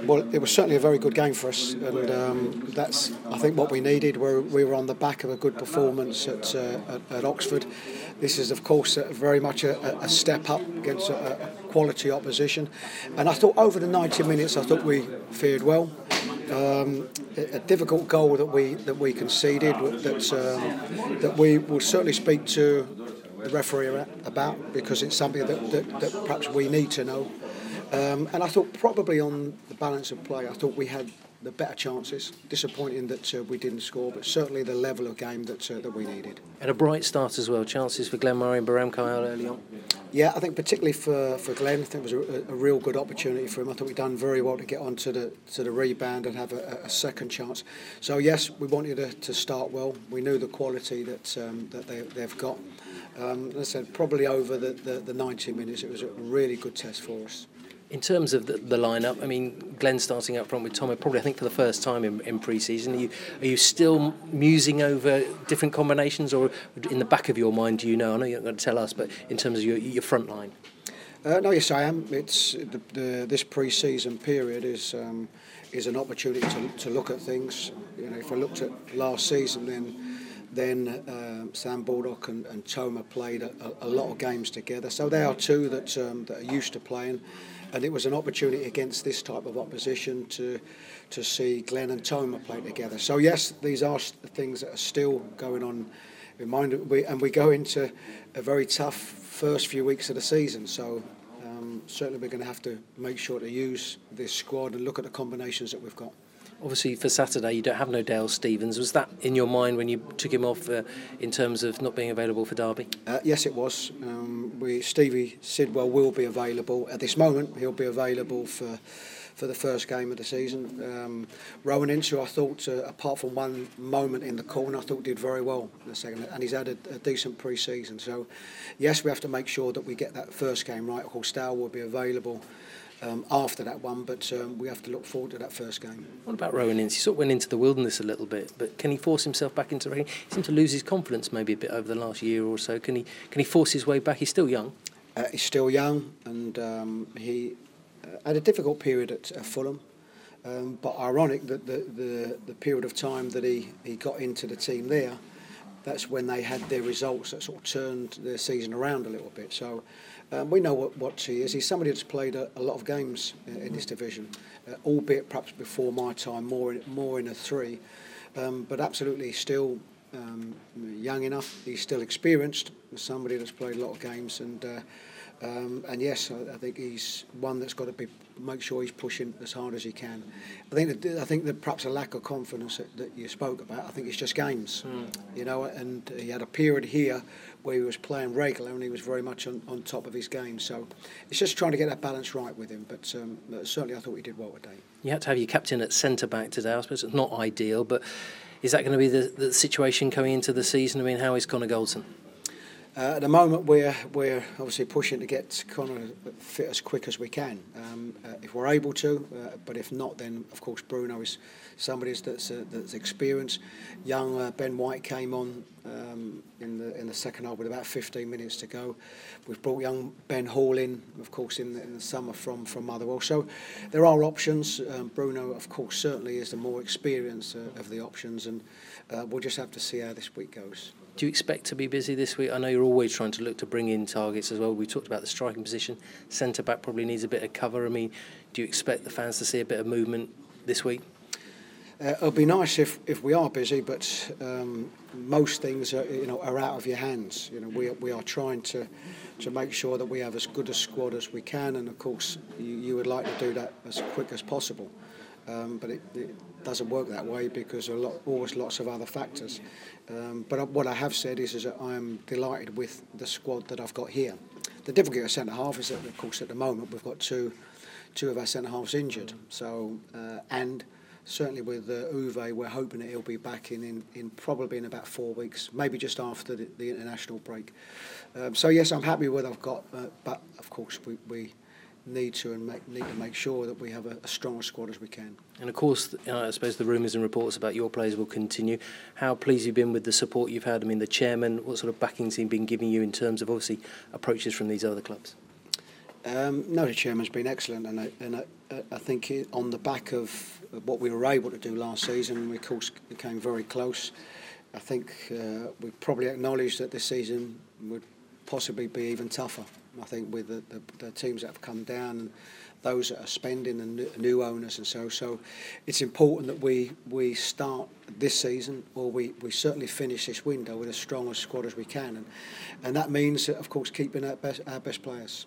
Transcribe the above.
Well, it was certainly a very good game for us, and that's, I think, what we needed. We were on the back of a good performance at Oxford. This is, of course, very much a step up against a quality opposition, and I thought over the 90 minutes, I thought we fared well. A difficult goal that we conceded that we will certainly speak to the referee about, because it's something that perhaps we need to know. And I thought probably on the balance of play, I thought we had the better chances. Disappointing that we didn't score, but certainly the level of game that we needed. And a bright start as well. Chances for Glenn Murray and Baram Kyle early on. Yeah, I think particularly for Glenn, I think it was a real good opportunity for him. I thought we'd done very well to get onto the rebound and have a second chance. So yes, we wanted to start well. We knew the quality that they've got. As I said, probably over the 90 minutes, it was a really good test for us. In terms of the lineup, I mean, Glenn starting up front with Tom, probably I think for the first time in pre-season. Are you still musing over different combinations, or in the back of your mind, do you know? I know you're not going to tell us, but in terms of your front line. No, yes, I am. It's this pre-season period is an opportunity to look at things. You know, if I looked at last season, then Sam Baldock and Toma played a lot of games together. So they are two that are used to playing, and it was an opportunity against this type of opposition to see Glenn and Toma play together. So yes, these are things that are still going on in mind, and we go into a very tough first few weeks of the season. So certainly we're going to have to make sure to use this squad and look at the combinations that we've got. Obviously, for Saturday, you don't have no Dale Stephens. Was that in your mind when you took him off in terms of not being available for Derby? Yes, it was. Stevie Sidwell will be available. At this moment, he'll be available for the first game of the season. Rowan Ince, I thought, apart from one moment in the corner, I thought did very well in the second, and he's had a decent pre-season. So, yes, we have to make sure that we get that first game right. Of course, Dale will be available after that one, but we have to look forward to that first game. What about Rowan Ince? He sort of went into the wilderness a little bit, but can he force himself back into racing? He seemed to lose his confidence maybe a bit over the last year or so. Can he force his way back? He's still young. He's still young, and he had a difficult period at Fulham. But ironic that the period of time that he got into the team there, that's when they had their results that sort of turned their season around a little bit. So we know what he is. He's somebody that's played a lot of games in this division, albeit perhaps before my time, more in a three. But absolutely still young enough. He's still experienced. Somebody that's played a lot of games, and yes, I think he's one that's got to make sure he's pushing as hard as he can. I think that perhaps a lack of confidence that you spoke about. I think it's just games, you know. And he had a period here where he was playing regular and he was very much on top of his game. So it's just trying to get that balance right with him. But certainly, I thought he did well today. You had to have your captain at centre back today. I suppose it's not ideal, but is that going to be the situation coming into the season? I mean, how is Connor Goldson? At the moment, we're obviously pushing to get Connor fit as quick as we can, if we're able to. But if not, then of course Bruno is somebody that's experienced. Young Ben White came on in the second half with about 15 minutes to go. We've brought young Ben Hall in, of course, in the summer from Motherwell. So there are options. Bruno, of course, certainly is the more experienced of the options, and we'll just have to see how this week goes. Do you expect to be busy this week? I know you're always trying to look to bring in targets as well. We talked about the striking position. Centre-back probably needs a bit of cover. I mean, do you expect the fans to see a bit of movement this week? It'll be nice if we are busy, but most things are out of your hands. You know, we are trying to make sure that we have as good a squad as we can, and of course you would like to do that as quick as possible. But it doesn't work that way because always lots of other factors. But what I have said is that I am delighted with the squad that I've got here. The difficulty at centre half is that, of course, at the moment we've got two of our centre halves injured. So and certainly with Uwe, we're hoping that he'll be back in probably in about 4 weeks, maybe just after the international break. So yes, I'm happy with what I've got, but of course we need to make sure that we have a strong squad as we can. And of course, I suppose the rumours and reports about your players will continue. How pleased you've been with the support you've had? I mean, the chairman, what sort of backings he's been giving you in terms of obviously approaches from these other clubs? No, the chairman's been excellent, and I think on the back of what we were able to do last season, we of course became very close. I think we probably acknowledged that this season would possibly be even tougher. I think with the teams that have come down and those that are spending and new owners and so it's important that we start this season, or we certainly finish this window with as strong a squad as we can, and that means of course keeping our best players.